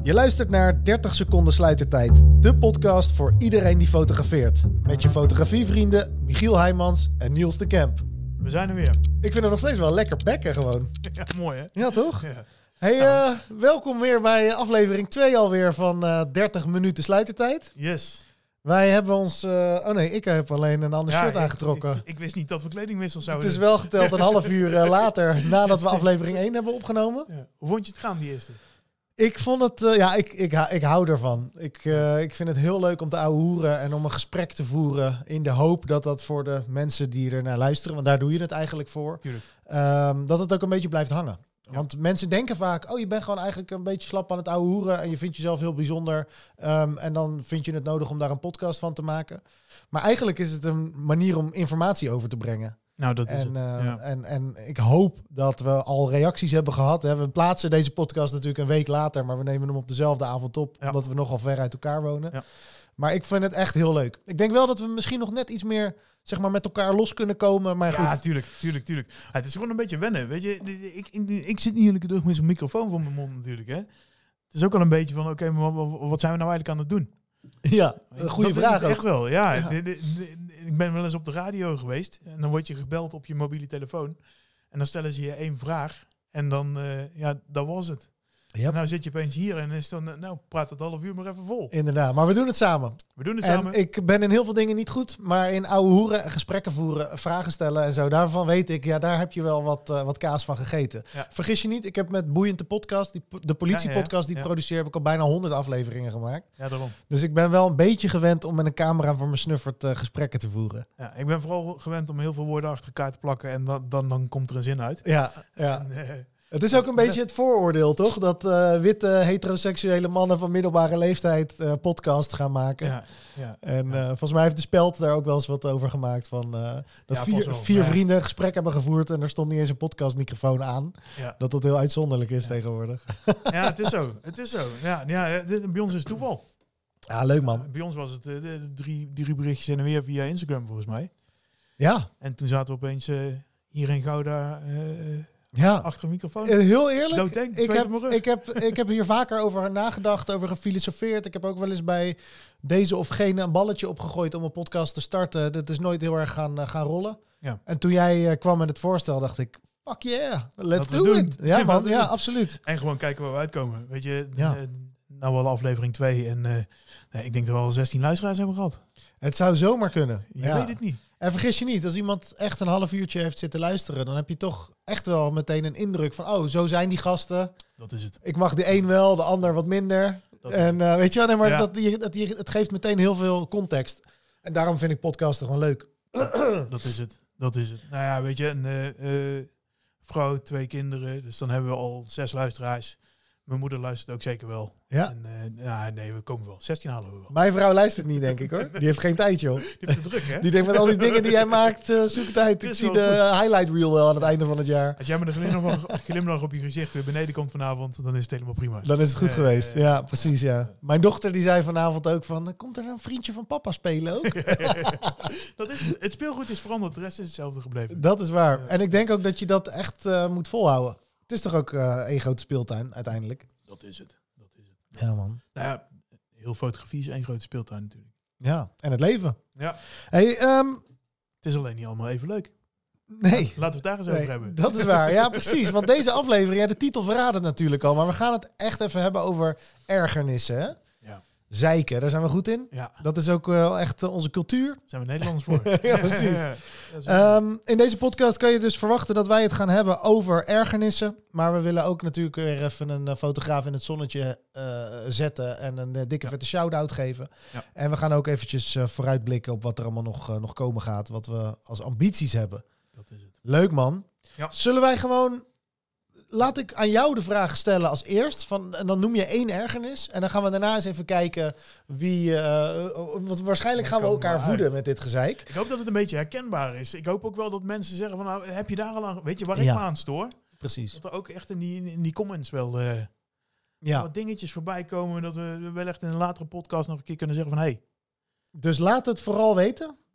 Je luistert naar 30 seconden sluitertijd. De podcast voor iedereen die fotografeert. Met je fotografievrienden Michiel Heijmans en Niels de Kemp. We zijn er weer. Ik vind het nog steeds wel lekker bekken gewoon. Ja, mooi hè? Ja, toch? Ja. Hey, welkom weer bij aflevering 2 alweer van 30 minuten sluitertijd. Yes. Wij hebben ons... ik heb alleen een ander shirt aangetrokken. Ik wist niet dat we kledingwissel zouden Het is wel geteld een half uur later nadat we aflevering 1 hebben opgenomen. Ja. Hoe vond je het gaan, die eerste? Ik vond het... Ik hou ervan. Ik vind het heel leuk om te ouwehoeren en om een gesprek te voeren in de hoop dat dat voor de mensen die er naar luisteren, want daar doe je het eigenlijk voor, dat het ook een beetje blijft hangen. Ja. Want mensen denken vaak, je bent gewoon eigenlijk een beetje slap aan het ouwehoeren en je vindt jezelf heel bijzonder. En dan vind je het nodig om daar een podcast van te maken. Maar eigenlijk is het een manier om informatie over te brengen. Nou, dat is het. Ja. En ik hoop dat we al reacties hebben gehad. Hè. We plaatsen deze podcast natuurlijk een week later, maar we nemen hem op dezelfde avond op, omdat we nogal ver uit elkaar wonen. Ja. Maar ik vind het echt heel leuk. Ik denk wel dat we misschien nog net iets meer, zeg maar, met elkaar los kunnen komen. Maar ja, goed. tuurlijk. Ja, het is gewoon een beetje wennen. Weet je, ik zit niet elke dag met zo'n microfoon voor mijn mond natuurlijk. Hè. Het is ook al een beetje van, oké, maar wat zijn we nou eigenlijk aan het doen? Ja, een goede vraag ook. Echt wel, ja. Ik ben wel eens op de radio geweest en dan word je gebeld op je mobiele telefoon en dan stellen ze je 1 vraag en dan, dat was het. Yep. En nou zit je opeens hier en is dan, praat het half uur maar even vol. Inderdaad, maar we doen het samen. Ik ben in heel veel dingen niet goed, maar in ouwehoeren, gesprekken voeren, vragen stellen en zo, daarvan weet ik, daar heb je wel wat kaas van gegeten. Ja. Vergis je niet, ik heb met Boeiend de podcast, de politiepodcast die ik produceer, heb ik al bijna 100 afleveringen gemaakt. Ja, daarom. Dus ik ben wel een beetje gewend om met een camera voor mijn snuffert gesprekken te voeren. Ja, ik ben vooral gewend om heel veel woorden achter elkaar te plakken en dan komt er een zin uit. Ja. En, het is ook een beetje het vooroordeel, toch? Dat witte heteroseksuele mannen van middelbare leeftijd podcast gaan maken. Ja. En volgens mij heeft de Speld daar ook wel eens wat over gemaakt. Van, dat vier vrienden gesprek hebben gevoerd en er stond niet eens een podcastmicrofoon aan. Ja. Dat heel uitzonderlijk is tegenwoordig. Ja, het is zo. Ja, bij ons is het toeval. Ja, leuk man. Bij ons was het drie berichtjes en weer via Instagram volgens mij. Ja. En toen zaten we opeens hier in Gouda... achter een microfoon. Heel eerlijk, Doodeng, ik heb hier vaker over nagedacht, over gefilosofeerd. Ik heb ook wel eens bij deze of gene een balletje opgegooid om een podcast te starten. Dat is nooit heel erg gaan rollen. Ja. En toen jij kwam met het voorstel, dacht ik, fuck yeah, let's do it. Ja, man, ja, absoluut. En gewoon kijken waar we uitkomen. Weet je, nou wel aflevering 2 en ik denk dat we al 16 luisteraars hebben gehad. Het zou zomaar kunnen. Je weet het niet. En vergis je niet, als iemand echt een half uurtje heeft zitten luisteren, dan heb je toch echt wel meteen een indruk van, zo zijn die gasten. Dat is het. Ik mag de een wel, de ander wat minder. Weet je wel, nee, maar het geeft meteen heel veel context. En daarom vind ik podcasten gewoon leuk. Dat is het. Nou ja, weet je, een vrouw, 2 kinderen, dus dan hebben we al 6 luisteraars. Mijn moeder luistert ook zeker wel. Ja? En, nee, we komen wel. 16 halen we wel. Mijn vrouw luistert niet, denk ik, hoor. Die heeft geen tijd, joh. Die heeft het druk, hè? Die denkt met al die dingen die jij maakt, zoek het uit. Ik zie de highlight reel wel aan het einde van het jaar. Als jij met een glimlach op je gezicht weer beneden komt vanavond, dan is het helemaal prima. Dan is het goed geweest. Ja, precies, ja. Mijn dochter die zei vanavond ook van, komt er een vriendje van papa spelen ook? Dat is het. Het speelgoed is veranderd, de rest is hetzelfde gebleven. Dat is waar. En ik denk ook dat je dat echt moet volhouden. Het is toch ook één grote speeltuin, uiteindelijk? Dat is het. Ja, man. Nou ja, heel fotografie is 1 grote speeltuin natuurlijk. Ja, en het leven. Ja. Hey, het is alleen niet allemaal even leuk. Nee. Laten we het daar eens over hebben. Dat is waar. Ja, precies. Want deze aflevering, de titel verraadt het natuurlijk al. Maar we gaan het echt even hebben over ergernissen, hè? Ja. Zeiken, daar zijn we goed in. Ja. Dat is ook wel echt onze cultuur. Daar zijn we Nederlanders voor. Ja, precies. In deze podcast kan je dus verwachten dat wij het gaan hebben over ergernissen. Maar we willen ook natuurlijk weer even een fotograaf in het zonnetje zetten en een dikke vette shout-out geven. Ja. En we gaan ook eventjes vooruitblikken op wat er allemaal nog komen gaat. Wat we als ambities hebben. Dat is het. Leuk, man. Ja. Zullen wij gewoon... Laat ik aan jou de vraag stellen als eerst. En dan noem je 1 ergernis. En dan gaan we daarna eens even kijken wie... want waarschijnlijk gaan we elkaar voeden met dit gezeik. Ik hoop dat het een beetje herkenbaar is. Ik hoop ook wel dat mensen zeggen van... Nou, heb je daar al aan... Weet je waar ik me aan stoor? Precies. Dat er ook echt in die comments wel... wat dingetjes voorbij komen. Dat we wel echt in een latere podcast nog een keer kunnen zeggen van... Hey. Dus laat het vooral weten.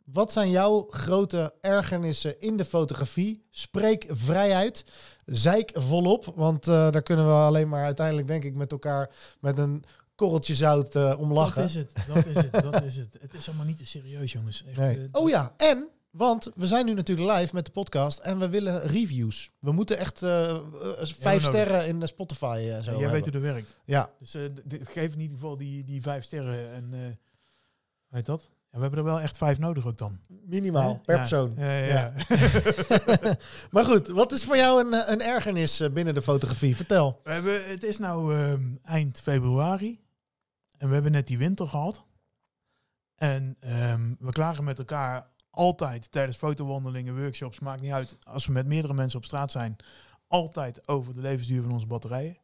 Wat zijn jouw grote ergernissen in de fotografie? Spreek vrij uit. Zeik volop. Want daar kunnen we alleen maar uiteindelijk, denk ik, met elkaar met een korreltje zout om lachen. Dat is het. Het is allemaal niet te serieus, jongens. Echt, Nee. Want we zijn nu natuurlijk live met de podcast en we willen reviews. We moeten echt 5 sterren in Spotify en zo. Jij weet hoe dat werkt. Ja. Dus geef in ieder geval die 5 sterren. En weet dat? Ja, we hebben er wel echt 5 nodig ook dan. Minimaal, per persoon. Ja. Maar goed, wat is voor jou een ergernis binnen de fotografie? Vertel. Het is nou eind februari. En we hebben net die winter gehad. En we klagen met elkaar altijd tijdens fotowandelingen, workshops, maakt niet uit. Als we met meerdere mensen op straat zijn, altijd over de levensduur van onze batterijen.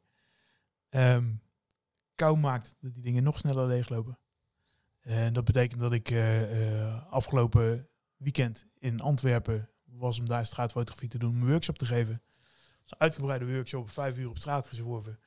Kou maakt dat die dingen nog sneller leeglopen. En dat betekent dat ik afgelopen weekend in Antwerpen was om daar straatfotografie te doen, een workshop te geven. Dat is een uitgebreide workshop, 5 uur op straat gezworven.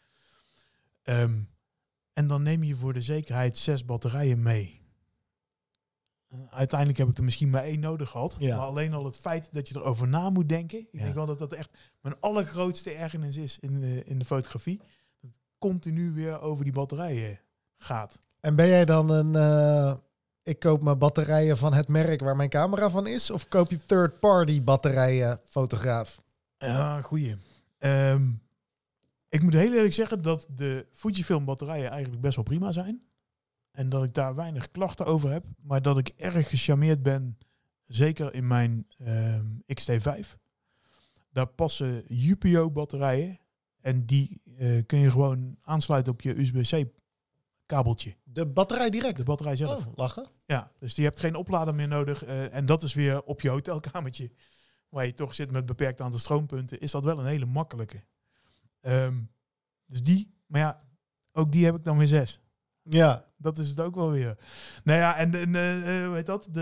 En dan neem je voor de zekerheid 6 batterijen mee. Uiteindelijk heb ik er misschien maar 1 nodig gehad. Ja. Maar alleen al het feit dat je erover na moet denken. Ik denk wel dat dat echt mijn allergrootste ergernis is in de fotografie. Dat het continu weer over die batterijen gaat. En ben jij dan ik koop mijn batterijen van het merk waar mijn camera van is? Of koop je third-party batterijen fotograaf? Ja, goeie. Ik moet heel eerlijk zeggen dat de Fujifilm batterijen eigenlijk best wel prima zijn. En dat ik daar weinig klachten over heb. Maar dat ik erg gecharmeerd ben, zeker in mijn X-T5. Daar passen UPO batterijen. En die kun je gewoon aansluiten op je USB-C kabeltje. De batterij direct? De batterij zelf. Oh, lachen. Ja, dus je hebt geen oplader meer nodig. En dat is weer op je hotelkamertje. Waar je toch zit met beperkt aantal stroompunten. Is dat wel een hele makkelijke. Dus die. Maar ja, ook die heb ik dan weer 6. Ja. Dat is het ook wel weer. Nou ja, en hoe heet dat?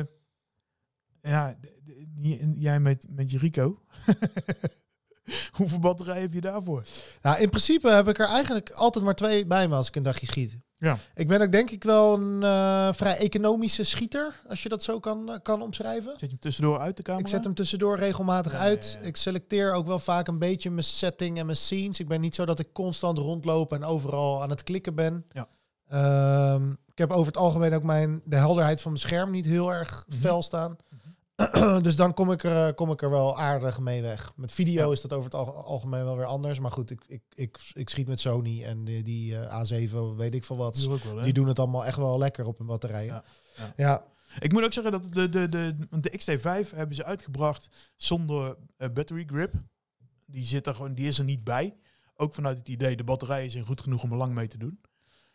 Jij met je Rico. Hoeveel batterij heb je daarvoor? Nou, in principe heb ik er eigenlijk altijd maar 2 bij me als ik een dagje schiet. Ja. Ik ben ook denk ik wel een vrij economische schieter, als je dat zo kan omschrijven. Zet je hem tussendoor uit de camera? Ik zet hem tussendoor regelmatig uit. Ja. Ik selecteer ook wel vaak een beetje mijn setting en mijn scenes. Ik ben niet zo dat ik constant rondloop en overal aan het klikken ben. Ja. Ik heb over het algemeen ook de helderheid van mijn scherm niet heel erg fel staan. Dus dan kom ik er wel aardig mee weg. Met video is dat over het algemeen wel weer anders. Maar goed, ik schiet met Sony en die A7, weet ik veel wat. Die doen het allemaal echt wel lekker op hun batterijen. Ja. Ik moet ook zeggen dat de X-T5 hebben ze uitgebracht zonder battery grip. Die is er niet bij. Ook vanuit het idee, de batterijen zijn goed genoeg om er lang mee te doen.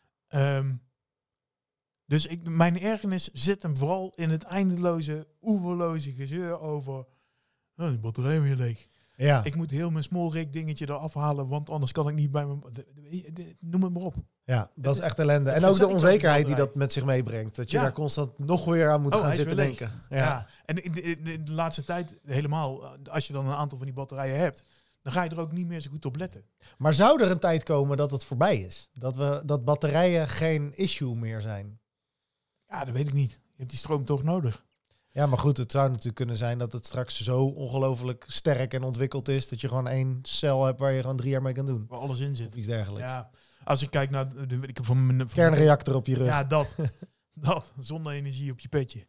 Dus mijn ergernis zit hem vooral in het eindeloze, oeverloze gezeur over de batterij weer leeg. Ja. Ik moet heel mijn small rig dingetje eraf halen, want anders kan ik niet bij mijn... Noem het maar op. Ja, dat is echt ellende. En ook de onzekerheid die dat met zich meebrengt. Dat je daar constant nog weer aan moet gaan zitten denken. Ja. En in de laatste tijd helemaal, als je dan een aantal van die batterijen hebt, dan ga je er ook niet meer zo goed op letten. Maar zou er een tijd komen dat het voorbij is? Dat batterijen geen issue meer zijn? Ja, dat weet ik niet. Je hebt die stroom toch nodig. Ja, maar goed, het zou natuurlijk kunnen zijn dat het straks zo ongelooflijk sterk en ontwikkeld is dat je gewoon 1 cel hebt waar je gewoon 3 jaar mee kan doen. Waar alles in zit. Of iets dergelijks. Ja, als ik kijk naar ik heb van mijn kernreactor op je rug. Ja, dat zonne-energie op je petje.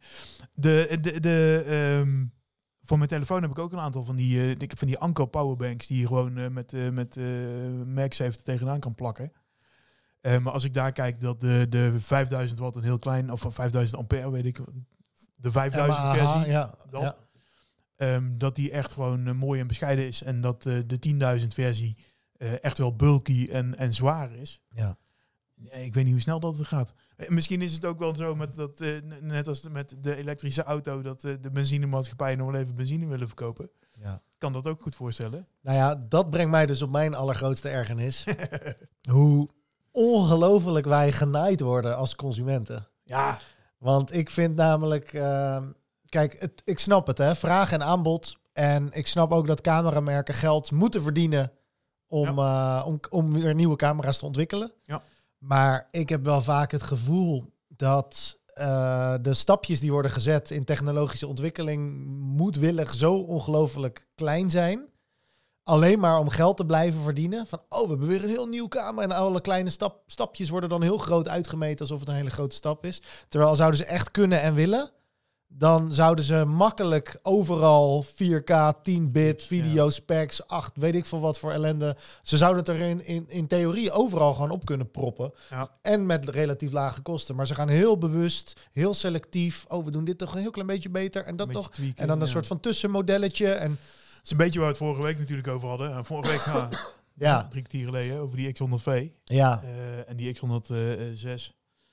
Voor mijn telefoon heb ik ook een aantal van die. Ik heb van die Anker powerbanks die je gewoon met MagSafe er tegenaan kan plakken. Maar als ik daar kijk dat de 5000 watt een heel klein, of 5000 ampère, weet ik, de 5000 versie, dat die echt gewoon mooi en bescheiden is. En dat de 10.000 versie echt wel bulky en zwaar is. Ja. Ik weet niet hoe snel dat het gaat. Misschien is het ook wel zo met dat, net als met de elektrische auto, dat de benzinemaatschappijen nog wel even benzine willen verkopen. Ja. Kan dat ook goed voorstellen. Nou ja, dat brengt mij dus op mijn allergrootste ergernis. Hoe ongelooflijk wij genaaid worden als consumenten. Ja. Want ik vind namelijk... kijk, ik snap het, hè. Vraag en aanbod. En ik snap ook dat cameramerken geld moeten verdienen om weer nieuwe camera's te ontwikkelen. Ja. Maar ik heb wel vaak het gevoel dat de stapjes die worden gezet in technologische ontwikkeling moedwillig zo ongelooflijk klein zijn. Alleen maar om geld te blijven verdienen. Van, we hebben weer een heel nieuw camera. En alle kleine stapjes worden dan heel groot uitgemeten alsof het een hele grote stap is. Terwijl zouden ze echt kunnen en willen, dan zouden ze makkelijk overal 4K, 10-bit, video specs, 8, weet ik veel wat voor ellende. Ze zouden het er in theorie overal gewoon op kunnen proppen. Ja. En met relatief lage kosten. Maar ze gaan heel bewust, heel selectief. We doen dit toch een heel klein beetje beter. En dat nog. Tweaken, en dan een soort van tussenmodelletje. En het is een beetje waar we het vorige week natuurlijk over hadden. Vorige week, 3 kwartier geleden, over die X100V. Ja. En die X106.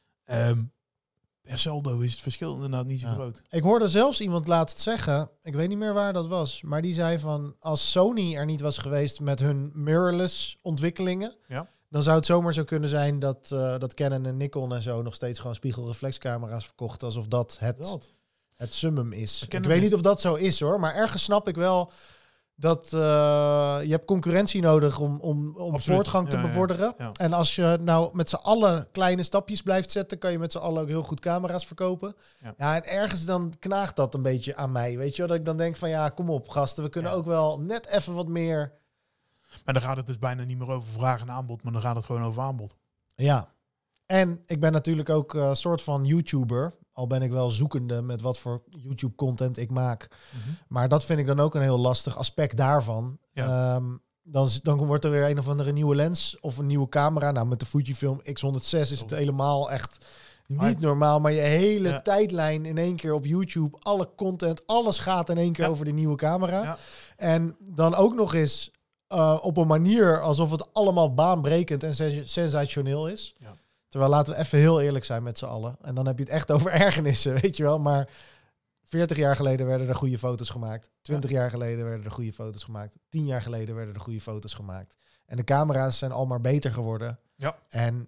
Per saldo is het verschil inderdaad niet zo groot. Ik hoorde zelfs iemand laatst zeggen, ik weet niet meer waar dat was, maar die zei van, als Sony er niet was geweest met hun mirrorless ontwikkelingen, dan zou het zomaar zo kunnen zijn dat Canon en Nikon en zo nog steeds gewoon spiegelreflexcamera's verkochten, alsof dat het summum is. Ik weet niet of dat zo is hoor, maar ergens snap ik wel dat je hebt concurrentie nodig om voortgang te bevorderen. Ja. En als je nou met z'n allen kleine stapjes blijft zetten, kan je met z'n allen ook heel goed camera's verkopen. Ja, en ergens dan knaagt dat een beetje aan mij. Weet je wel, dat ik dan denk van kom op gasten, we kunnen ook wel net even wat meer. Maar dan gaat het dus bijna niet meer over vraag en aanbod, maar dan gaat het gewoon over aanbod. Ja. En ik ben natuurlijk ook een soort van YouTuber. Al ben ik wel zoekende met wat voor YouTube-content ik maak. Mm-hmm. Maar dat vind ik dan ook een heel lastig aspect daarvan. Ja. Dan wordt er weer een of andere nieuwe lens of een nieuwe camera. Nou, met de Fujifilm X106 is het helemaal echt niet normaal. Maar je hele tijdlijn in één keer op YouTube, alle content, alles gaat in één keer over die nieuwe camera. Ja. En dan ook nog eens op een manier alsof het allemaal baanbrekend en sensationeel is. Ja. Terwijl laten we even heel eerlijk zijn met z'n allen. En dan heb je het echt over ergernissen, weet je wel. Maar 40 jaar geleden werden er goede foto's gemaakt. 20 jaar geleden werden er goede foto's gemaakt. 10 jaar geleden werden er goede foto's gemaakt. En de camera's zijn al maar beter geworden. Ja. En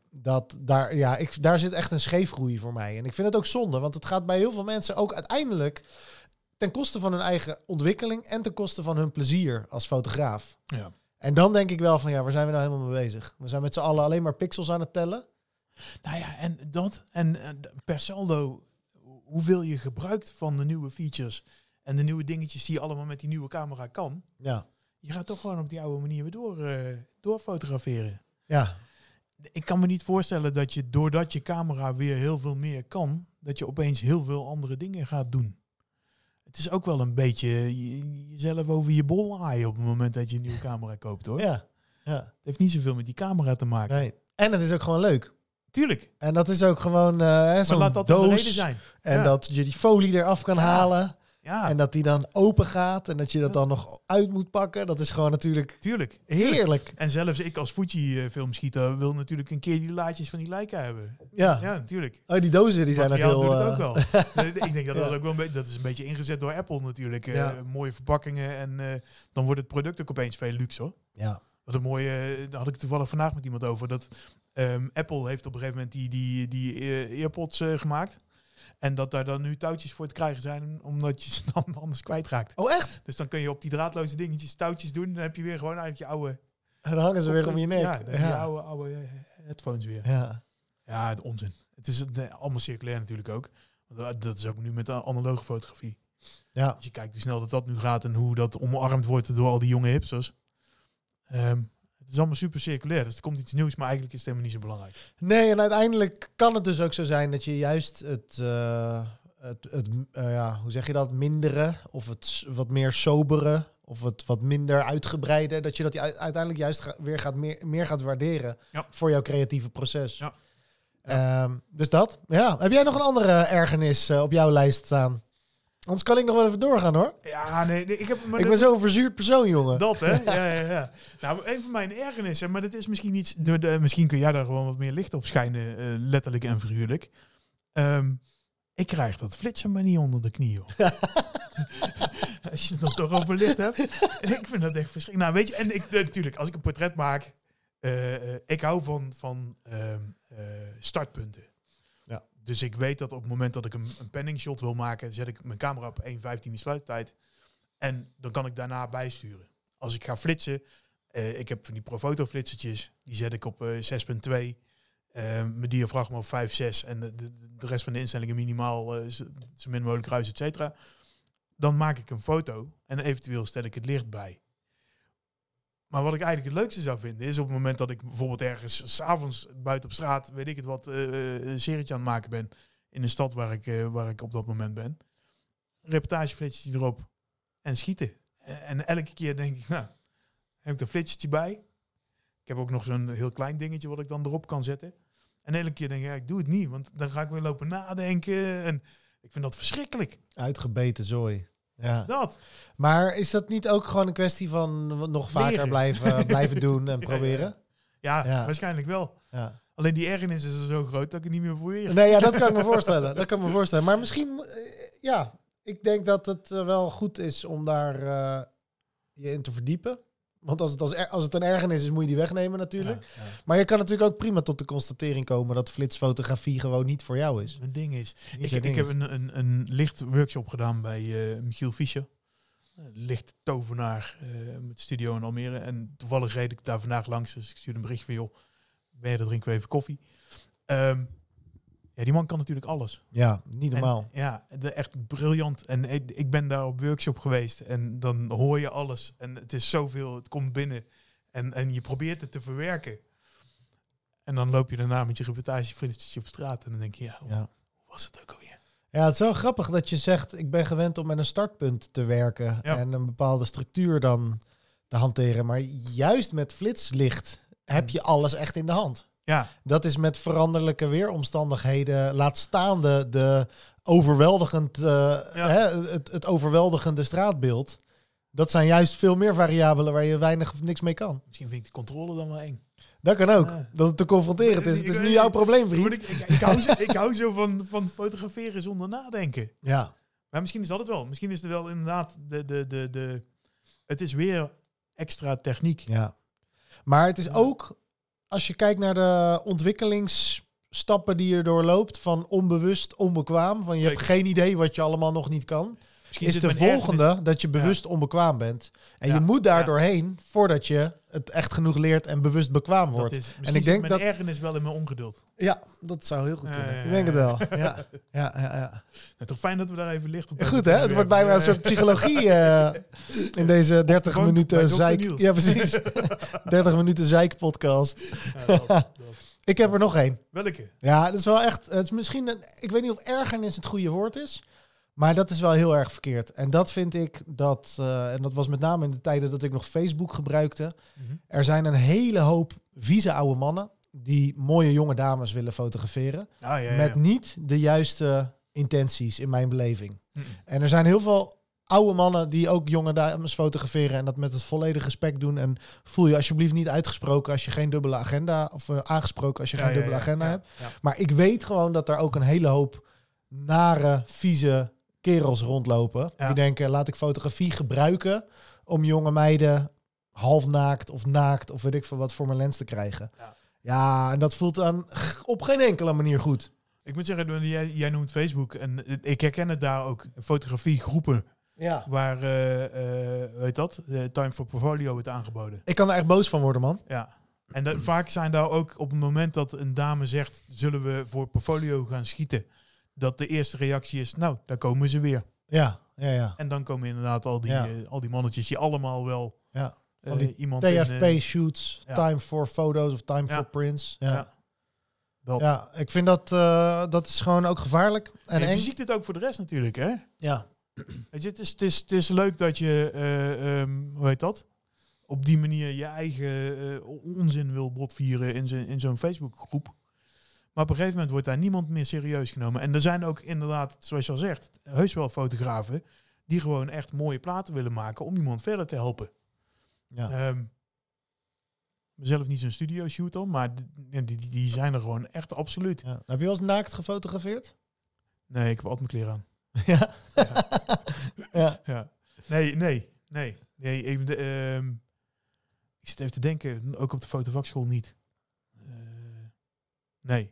daar zit echt een scheefgroei voor mij. En ik vind het ook zonde, want het gaat bij heel veel mensen ook uiteindelijk ten koste van hun eigen ontwikkeling en ten koste van hun plezier als fotograaf. Ja. En dan denk ik wel van waar zijn we nou helemaal mee bezig? We zijn met z'n allen alleen maar pixels aan het tellen. Nou ja, en per saldo, hoeveel je gebruikt van de nieuwe features en de nieuwe dingetjes die je allemaal met die nieuwe camera kan. Ja. Je gaat toch gewoon op die oude manier weer door fotograferen. Ja. Ik kan me niet voorstellen dat je, doordat je camera weer heel veel meer kan, dat je opeens heel veel andere dingen gaat doen. Het is ook wel een beetje jezelf over je bol aaien op het moment dat je een nieuwe camera koopt, hoor. Ja. Het heeft niet zoveel met die camera te maken. Nee. En het is ook gewoon leuk. Tuurlijk. En dat is ook gewoon zo'n laat dat doos. De reden zijn. En dat je die folie eraf kan halen. Ja. En dat die dan open gaat. En dat je dat dan nog uit moet pakken. Dat is gewoon natuurlijk heerlijk. En zelfs ik als Fuji-filmschieter wil natuurlijk een keer die laadjes van die Leica hebben. Ja, natuurlijk. Oh, die dozen die zijn ook heel... het ook wel. Ik denk dat dat ook wel dat is een beetje ingezet door Apple natuurlijk. Mooie verpakkingen. En dan wordt het product ook opeens veel luxer. Ja. Wat een mooie... Daar had ik toevallig vandaag met iemand over. Dat Apple heeft op een gegeven moment die AirPods gemaakt. En dat daar dan nu touwtjes voor te krijgen zijn, omdat je ze dan anders kwijtraakt. Oh, echt? Dus dan kun je op die draadloze dingetjes touwtjes doen. Dan heb je weer gewoon eigenlijk je oude... En dan hangen ze weer om je nek. Ja, je oude headphones weer. Ja, het onzin. Het is allemaal circulair natuurlijk ook. Dat is ook nu met de analoge fotografie. Ja. Als je kijkt hoe snel dat nu gaat en hoe dat omarmd wordt door al die jonge hipsters. Het is allemaal super circulair, dus er komt iets nieuws, maar eigenlijk is het helemaal niet zo belangrijk. Nee, en uiteindelijk kan het dus ook zo zijn dat je juist hoe zeg je dat, mindere of het wat meer sobere of het wat minder uitgebreide, dat je dat uiteindelijk juist weer meer gaat waarderen voor jouw creatieve proces. Ja. Dus dat. Ja. Heb jij nog een andere ergernis op jouw lijst staan? Anders kan ik nog wel even doorgaan, hoor. Ja, nee ik ben zo'n verzuurd persoon, jongen. Dat, hè? Ja. Nou, een van mijn ergernissen, maar dat is misschien niet... misschien kun jij daar gewoon wat meer licht op schijnen, letterlijk en figuurlijk. Ik krijg dat flitsen maar niet onder de knie, joh. Als je het nog toch over licht hebt. Ik vind dat echt verschrikkelijk. Nou, weet je, en natuurlijk, als ik een portret maak... ik hou van startpunten. Dus ik weet dat op het moment dat ik een panning shot wil maken, zet ik mijn camera op 1.15 sluittijd. En dan kan ik daarna bijsturen. Als ik ga flitsen, ik heb van die Profoto flitsertjes, die zet ik op 6.2. Mijn diafragma op 5, 6 en de rest van de instellingen minimaal, zo min mogelijk ruis, et cetera. Dan maak ik een foto en eventueel stel ik het licht bij. Maar wat ik eigenlijk het leukste zou vinden is op het moment dat ik bijvoorbeeld ergens 's avonds buiten op straat, weet ik het wat, een serietje aan het maken ben in een stad waar ik op dat moment ben. Reportageflitsje erop en schieten. En elke keer denk ik, nou, heb ik een flitsje bij. Ik heb ook nog zo'n heel klein dingetje wat ik dan erop kan zetten. En elke keer denk ik, ja, ik doe het niet, want dan ga ik weer lopen nadenken. En ik vind dat verschrikkelijk. Uitgebeten zooi. Ja. Dat. Maar is dat niet ook gewoon een kwestie van nog vaker blijven doen en proberen? Ja, waarschijnlijk wel. Ja. Alleen die ergernis is er zo groot dat ik het niet meer probeer. Nee, ja, dat kan ik me voorstellen. Maar misschien, ik denk dat het wel goed is om daar je in te verdiepen. Want als het een ergernis is, moet je die wegnemen natuurlijk. Ja. Maar je kan natuurlijk ook prima tot de constatering komen dat flitsfotografie gewoon niet voor jou is. Een ding is. Ik heb een lichtworkshop gedaan bij Michiel Fischer. Lichttovenaar met studio in Almere. En toevallig reed ik daar vandaag langs. Dus ik stuurde een bericht van, joh, ben je, dan drinken we even koffie. Ja, die man kan natuurlijk alles. Ja, niet normaal. Echt briljant. En ik ben daar op workshop geweest. En dan hoor je alles. En het is zoveel, het komt binnen. En je probeert het te verwerken. En dan loop je daarna met je reportageflitsje op straat. En dan denk je, hoe was het ook alweer? Ja, het is wel grappig dat je zegt, ik ben gewend om met een startpunt te werken. Ja. En een bepaalde structuur dan te hanteren. Maar juist met flitslicht heb je alles echt in de hand. Ja. Dat is met veranderlijke weeromstandigheden, laat staan de overweldigend, het overweldigende straatbeeld. Dat zijn juist veel meer variabelen waar je weinig of niks mee kan. Misschien vind ik de controle dan wel eng. Dat kan ook, dat het te confronterend is. Het is nu jouw probleem, vriend. Ik hou zo van fotograferen zonder nadenken. Ja. Maar misschien is dat het wel. Misschien is het wel inderdaad het is weer extra techniek. Ja. Maar het is ook, als je kijkt naar de ontwikkelingsstappen die je doorloopt, van onbewust, onbekwaam, van je hebt geen idee wat je allemaal nog niet kan, is de volgende dat je bewust onbekwaam bent. En je moet daar doorheen voordat je het echt genoeg leert en bewust bekwaam wordt. En ik denk dat ergernis wel in mijn ongeduld. Ja, dat zou heel goed kunnen. Ik denk het wel. Ja. Nou, toch fijn dat we daar even licht op hebben. Goed, hè? Het wordt bijna een soort psychologie in deze 30 minuten zeik. Ja, precies. 30 minuten zeik podcast. Dat. Ik heb er nog één. Welke? Ja, dat is wel echt. Het is misschien ik weet niet of ergernis het goede woord is. Maar dat is wel heel erg verkeerd. En dat vind ik en dat was met name in de tijden dat ik nog Facebook gebruikte. Mm-hmm. Er zijn een hele hoop vieze oude mannen die mooie jonge dames willen fotograferen. Met niet de juiste intenties in mijn beleving. Mm-hmm. En er zijn heel veel oude mannen die ook jonge dames fotograferen en dat met het volledige respect doen. En voel je alsjeblieft niet uitgesproken als je geen dubbele agenda, of aangesproken als je geen dubbele agenda hebt. Ja. Maar ik weet gewoon dat er ook een hele hoop nare, vieze kerels rondlopen. Ja. Die denken, laat ik fotografie gebruiken om jonge meiden half naakt of weet ik veel wat voor mijn lens te krijgen. Ja, en dat voelt dan op geen enkele manier goed. Ik moet zeggen, jij noemt Facebook en ik herken het daar ook. Fotografiegroepen. Ja. Waar, weet dat? Time for Portfolio wordt aangeboden. Ik kan er echt boos van worden, man. Ja. En vaak zijn daar ook op het moment dat een dame zegt, zullen we voor Portfolio gaan schieten, dat de eerste reactie is, nou, daar komen ze weer. Ja. En dan komen inderdaad al die mannetjes die allemaal wel van die iemand TFP-shoots, time for photos of time for prints. Ja, ik vind dat is gewoon ook gevaarlijk. En je ziet het ook voor de rest natuurlijk, hè? Ja. Weet je, het is leuk dat je, hoe heet dat? Op die manier je eigen onzin wil botvieren in zo'n Facebookgroep. Maar op een gegeven moment wordt daar niemand meer serieus genomen. En er zijn ook inderdaad, zoals je al zegt, heus wel fotografen die gewoon echt mooie platen willen maken om iemand verder te helpen. Ja. Mezelf niet zo'n studio shoot om, maar die zijn er gewoon echt absoluut. Ja. Heb je wel eens naakt gefotografeerd? Nee, ik heb altijd mijn kleren aan. Ja? Ja. Nee. Even ik zit even te denken, ook op de fotovakschool niet. Nee.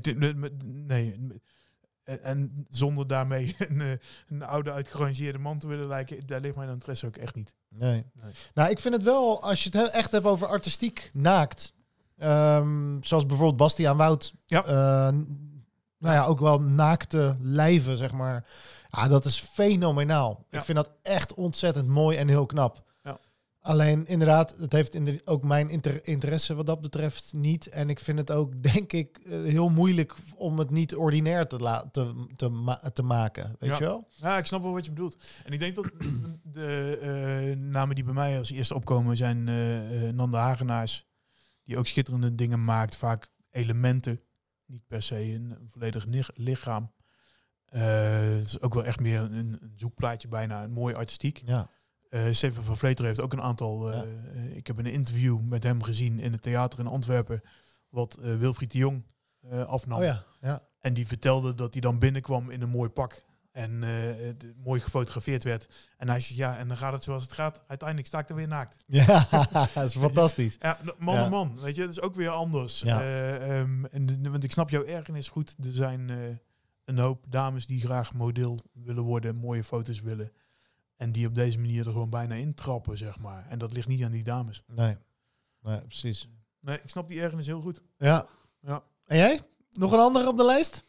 En zonder daarmee een oude uitgerangeerde man te willen lijken, daar ligt mijn interesse ook echt niet. Nee. Nou, ik vind het wel, als je het echt hebt over artistiek naakt, zoals bijvoorbeeld Bastiaan Wout. Ja. Ook wel naakte lijven, zeg maar. Ja, dat is fenomenaal. Ja. Ik vind dat echt ontzettend mooi en heel knap. Ja. Alleen inderdaad, het heeft ook mijn interesse wat dat betreft niet. En ik vind het ook, denk ik, heel moeilijk om het niet ordinair te maken. Weet je wel? Ja, ik snap wel wat je bedoelt. En ik denk dat de namen die bij mij als eerste opkomen zijn Nanda Hagenaars. Die ook schitterende dingen maakt. Vaak elementen. Niet per se een volledig lichaam. Het is ook wel echt meer een zoekplaatje bijna. Een mooi artistiek. Ja. Steven van Vleteren heeft ook een aantal... ik heb een interview met hem gezien in het theater in Antwerpen. Wat Wilfried de Jong afnam. Oh ja, ja. En die vertelde dat hij dan binnenkwam in een mooi pak. En mooi gefotografeerd werd. En hij zei, ja, en dan gaat het zoals het gaat. Uiteindelijk sta ik er weer naakt. Ja, dat is fantastisch. Ja, man, weet je, dat is ook weer anders. Ja. Want ik snap jouw ergernis goed. Er zijn een hoop dames die graag model willen worden, mooie foto's willen. En die op deze manier er gewoon bijna intrappen, zeg maar. En dat ligt niet aan die dames. Nee, precies. Nee, ik snap die ergernis heel goed. Ja. Ja. En jij? Nog een andere op de lijst?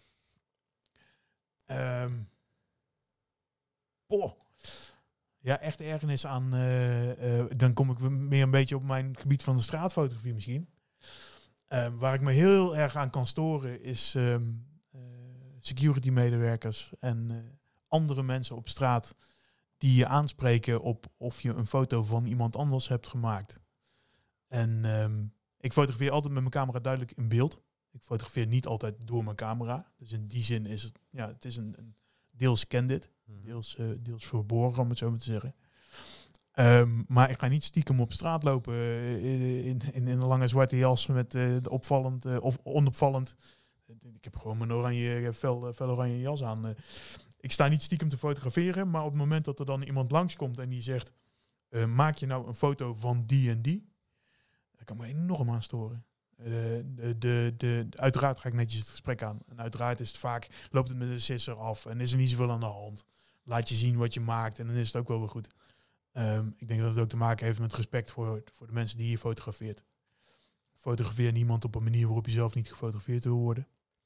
Ja, echt ergernis aan... dan kom ik meer een beetje op mijn gebied van de straatfotografie misschien. Waar ik me heel erg aan kan storen is security medewerkers en andere mensen op straat die je aanspreken op of je een foto van iemand anders hebt gemaakt. En ik fotografeer altijd met mijn camera duidelijk in beeld. Ik fotografeer niet altijd door mijn camera. Dus in die zin is het, ja, het is een deels candid, deels verborgen, om het zo maar te zeggen. Maar ik ga niet stiekem op straat lopen in een lange zwarte jas met opvallend of onopvallend. Ik heb gewoon mijn oranje, fel oranje jas aan. Ik sta niet stiekem te fotograferen, maar op het moment dat er dan iemand langskomt en die zegt, maak je nou een foto van die en die, dan kan me enorm aan storen. Uiteraard ga ik netjes het gesprek aan. En uiteraard is het vaak, loopt het met een sisser af en is er niet zoveel aan de hand. Laat je zien wat je maakt en dan is het ook wel weer goed. Ik denk dat het ook te maken heeft met respect voor de mensen die je fotografeert. Fotografeer niemand op een manier waarop je zelf niet gefotografeerd wil worden.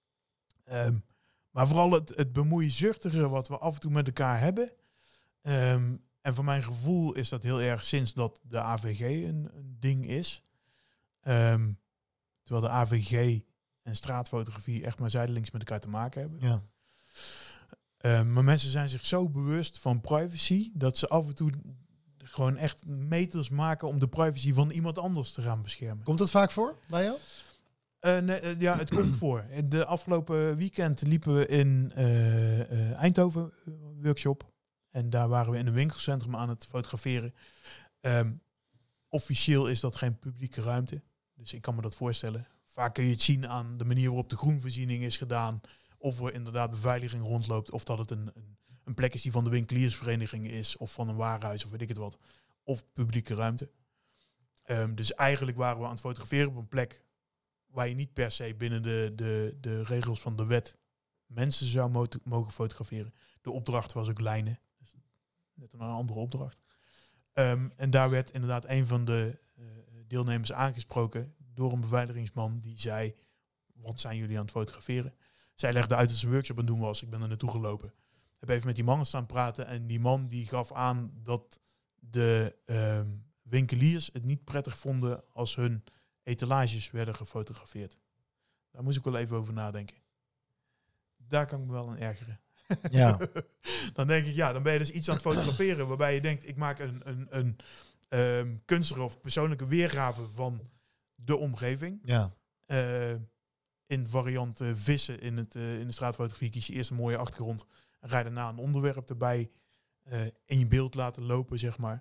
Maar vooral het bemoeizuchtige wat we af en toe met elkaar hebben. En voor mijn gevoel is dat heel erg sinds dat de AVG een ding is. Terwijl de AVG en straatfotografie echt maar zijdelings met elkaar te maken hebben. Ja. Maar mensen zijn zich zo bewust van privacy dat ze af en toe gewoon echt meters maken om de privacy van iemand anders te gaan beschermen. Komt dat vaak voor bij jou? Nee, ja, het komt voor. De afgelopen weekend liepen we in Eindhoven workshop. En daar waren we in een winkelcentrum aan het fotograferen. Officieel is dat geen publieke ruimte. Dus ik kan me dat voorstellen. Vaak kun je het zien aan de manier waarop de groenvoorziening is gedaan. Of er inderdaad beveiliging rondloopt. Of dat het een plek is die van de winkeliersvereniging is. Of van een warenhuis of weet ik het wat. Of publieke ruimte. Dus eigenlijk waren we aan het fotograferen op een plek waar je niet per se binnen de regels van de wet mensen zou mogen fotograferen. De opdracht was ook lijnen. Dus net een andere opdracht. En daar werd inderdaad een van de deelnemers aangesproken door een beveiligingsman die zei, wat zijn jullie aan het fotograferen? Zij legde uit dat ze een workshop aan het doen was. Ik ben er naartoe gelopen. Heb even met die man staan praten en die man die gaf aan dat de winkeliers het niet prettig vonden als hun etalages werden gefotografeerd. Daar moest ik wel even over nadenken. Daar kan ik me wel aan ergeren. Ja. Dan denk ik, ja, dan ben je dus iets aan het fotograferen waarbij je denkt, ik maak een kunstige of persoonlijke weergave van de omgeving. Ja. In variant vissen in de straatfotografie kies je eerst een mooie achtergrond en ga je daarna een onderwerp erbij in je beeld laten lopen, zeg maar.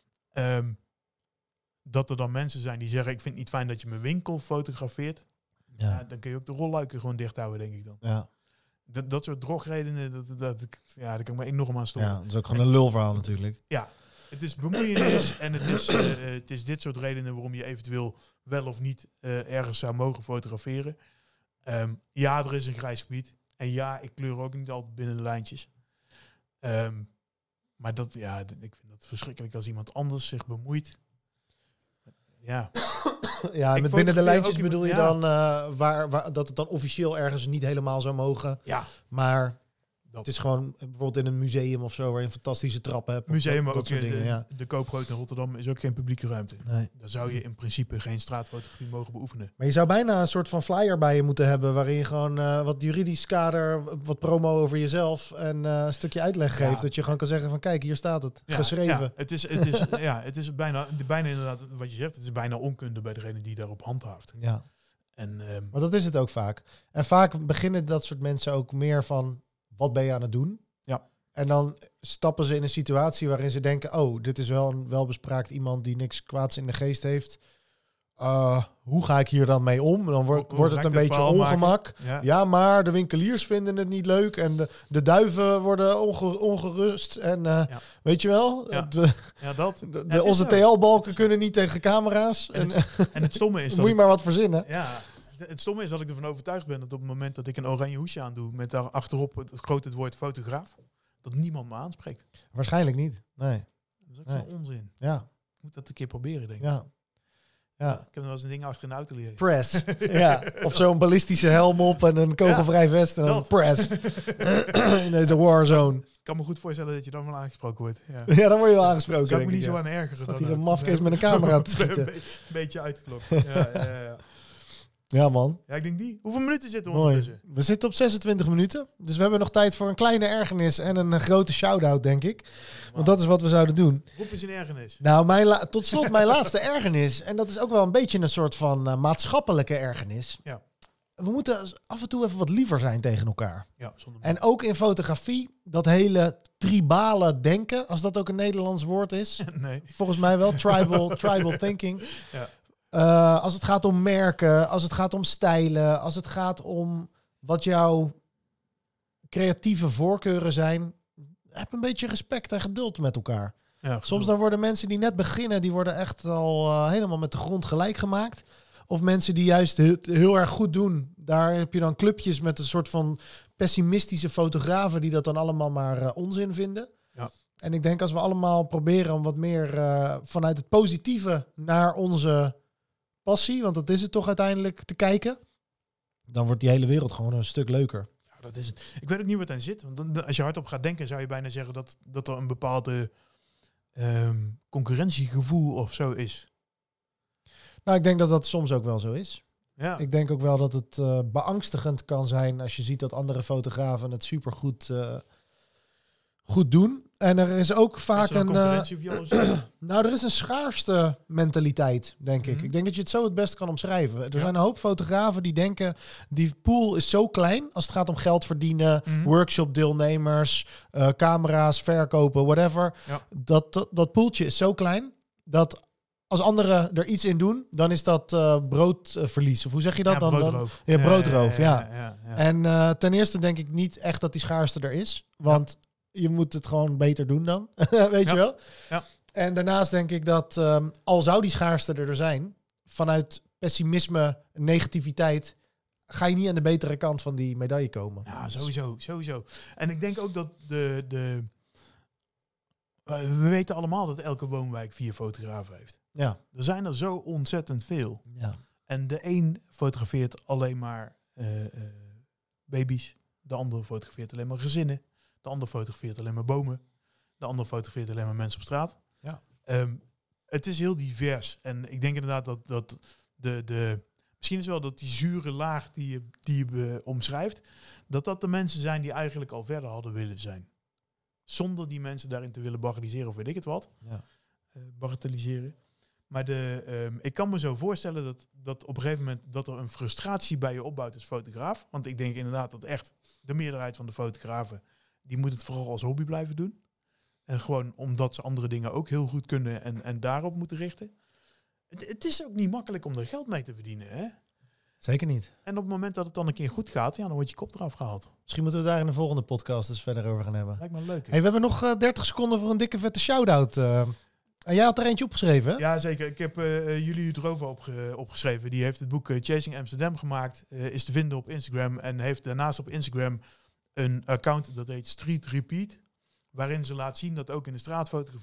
Dat er dan mensen zijn die zeggen, ik vind het niet fijn dat je mijn winkel fotografeert. Ja. Ja, dan kun je ook de rolluiken gewoon dicht houden, denk ik dan. Ja. Dat soort drogredenen, daar kan ik me enorm aan storen. Ja, dat is ook gewoon een lulverhaal natuurlijk. Ja, het is bemoeienis en het is dit soort redenen waarom je eventueel wel of niet ergens zou mogen fotograferen. Ja, er is een grijs gebied. En ja, ik kleur ook niet altijd binnen de lijntjes. Maar ik vind dat verschrikkelijk als iemand anders zich bemoeit. Ja. Ja, met binnen de lijntjes bedoel je dan waar dat het dan officieel ergens niet helemaal zou mogen. Ja. Maar het is gewoon bijvoorbeeld in een museum of zo waar je een fantastische trap hebt. Museum, maar dat ook soort dingen, de Koopgroot in Rotterdam is ook geen publieke ruimte. Nee. Daar zou je in principe geen straatfotografie mogen beoefenen. Maar je zou bijna een soort van flyer bij je moeten hebben waarin je gewoon wat juridisch kader, wat promo over jezelf en een stukje uitleg geeft. Dat je gewoon kan zeggen van kijk, hier staat het, geschreven. Ja, het is bijna inderdaad wat je zegt. Het is bijna onkunde bij degene die daarop handhaaft. Ja. En, maar dat is het ook vaak. En vaak beginnen dat soort mensen ook meer van wat ben je aan het doen? Ja. En dan stappen ze in een situatie waarin ze denken, oh, dit is wel een welbespraakt iemand die niks kwaads in de geest heeft. Hoe ga ik hier dan mee om? Dan wordt het een beetje ongemak. Ja, maar de winkeliers vinden het niet leuk en de duiven worden ongerust. En weet je wel? Ja. Onze TL-balken kunnen niet tegen camera's. En het stomme is moet je maar wat verzinnen. Ja. Het stomme is dat ik ervan overtuigd ben dat op het moment dat ik een oranje hoesje aandoe met daar achterop het woord fotograaf, dat niemand me aanspreekt. Waarschijnlijk niet. Nee. Dat is ook zo'n onzin. Ja. Ik moet dat een keer proberen, denk ik. Ja. Ja. Ik heb nog wel eens een ding achter een auto liggen. Press. Ja. Of zo'n ballistische helm op en een kogelvrij vest en dan press. In deze warzone. Ik kan me goed voorstellen dat je dan wel aangesproken wordt. Ja, dan word je wel aangesproken. Zou ik me niet zo aan ergeren. Dat hier een mafkees met een camera te schieten. Een beetje uitgeklopt. Ja, man. Ja, ik denk die. Hoeveel minuten zitten we ondertussen? We zitten op 26 minuten. Dus we hebben nog tijd voor een kleine ergernis en een grote shout-out, denk ik. Want dat is wat we zouden doen. Roep eens een ergernis. Nou, tot slot mijn laatste ergernis. En dat is ook wel een beetje een soort van maatschappelijke ergernis. Ja. We moeten af en toe even wat liever zijn tegen elkaar. Ja, zonder en ook in fotografie, dat hele tribale denken, als dat ook een Nederlands woord is. Nee. Volgens mij wel, tribal thinking. Ja. Als het gaat om merken, als het gaat om stijlen, als het gaat om wat jouw creatieve voorkeuren zijn, heb een beetje respect en geduld met elkaar. Ja, soms dan worden mensen die net beginnen, die worden echt al helemaal met de grond gelijk gemaakt. Of mensen die juist heel erg goed doen. Daar heb je dan clubjes met een soort van pessimistische fotografen die dat dan allemaal maar onzin vinden. Ja. En ik denk als we allemaal proberen om wat meer vanuit het positieve naar onze passie, want dat is het toch uiteindelijk, te kijken, dan wordt die hele wereld gewoon een stuk leuker. Ja, dat is het. Ik weet ook niet wat aan zit. Want als je hardop gaat denken, zou je bijna zeggen dat er een bepaalde concurrentiegevoel of zo is. Nou, ik denk dat dat soms ook wel zo is. Ja. Ik denk ook wel dat het beangstigend kan zijn als je ziet dat andere fotografen het supergoed goed doen. En er is ook vaak er is een schaarste mentaliteit, denk ik. Ik denk dat je het zo het best kan omschrijven. Er zijn een hoop fotografen die denken, die pool is zo klein als het gaat om geld verdienen, workshop-deelnemers, camera's, verkopen, whatever. Ja. Dat poeltje is zo klein dat als anderen er iets in doen, dan is dat broodverlies. Of hoe zeg je dat? Ja, broodroof. Broodroof, ja. En ten eerste denk ik niet echt dat die schaarste er is. Want je moet het gewoon beter doen dan. Weet je wel? Ja. En daarnaast denk ik dat al zou die schaarste er zijn, vanuit pessimisme, negativiteit, ga je niet aan de betere kant van die medaille komen. Ja, sowieso. En ik denk ook dat we weten allemaal dat elke woonwijk 4 fotografen heeft. Ja. Er zijn er zo ontzettend veel. Ja. En de een fotografeert alleen maar baby's. De andere fotografeert alleen maar gezinnen. De ander fotografeert alleen maar bomen. De ander fotografeert alleen maar mensen op straat. Ja. Het is heel divers. En ik denk inderdaad dat misschien is wel dat die zure laag die je omschrijft, dat de mensen zijn die eigenlijk al verder hadden willen zijn. Zonder die mensen daarin te willen bagatelliseren of weet ik het wat. Ja. Bagatelliseren. Maar ik kan me zo voorstellen dat op een gegeven moment dat er een frustratie bij je opbouwt als fotograaf. Want ik denk inderdaad dat echt de meerderheid van de fotografen, die moet het vooral als hobby blijven doen. En gewoon omdat ze andere dingen ook heel goed kunnen en daarop moeten richten. Het is ook niet makkelijk om er geld mee te verdienen, hè? Zeker niet. En op het moment dat het dan een keer goed gaat, dan wordt je kop eraf gehaald. Misschien moeten we daar in de volgende podcast dus verder over gaan hebben. Lijkt me leuk. Hey, we hebben nog 30 seconden voor een dikke vette shout-out. En jij had er eentje opgeschreven, hè? Ja, zeker. Ik heb Julie Udrova opgeschreven. Die heeft het boek Chasing Amsterdam gemaakt. Is te vinden op Instagram. En heeft daarnaast op Instagram een account dat heet Street Repeat. Waarin ze laat zien dat ook in de straatfotografie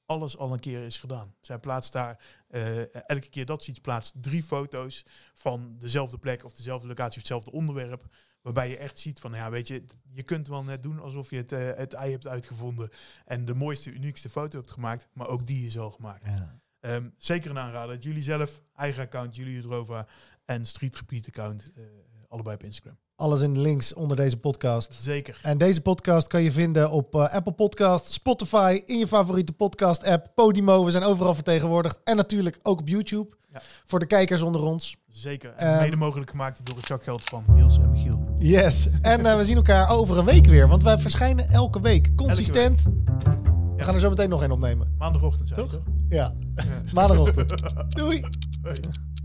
alles al een keer is gedaan. Zij plaatst daar, elke keer dat ze iets plaatst, 3 foto's van dezelfde plek of dezelfde locatie of hetzelfde onderwerp. Waarbij je echt ziet van, ja, weet je, je kunt wel net doen alsof je het ei hebt uitgevonden en de mooiste, uniekste foto hebt gemaakt, maar ook die is al gemaakt. Ja. Zeker een aanrader. Jullie zelf, eigen account, Jullie Hudrova en Street Repeat account, allebei op Instagram. Alles in de links onder deze podcast. Zeker. En deze podcast kan je vinden op Apple Podcast, Spotify, in je favoriete podcast app, Podimo. We zijn overal vertegenwoordigd. En natuurlijk ook op YouTube. Ja. Voor de kijkers onder ons. Zeker. En mede mogelijk gemaakt door het zakgeld van Niels en Michiel. Yes. En we zien elkaar over een week weer. Want wij verschijnen elke week. Consistent. We gaan er zo meteen nog een opnemen. Maandagochtend zijn we, toch? Ja. Maandagochtend. Doei. Hoi.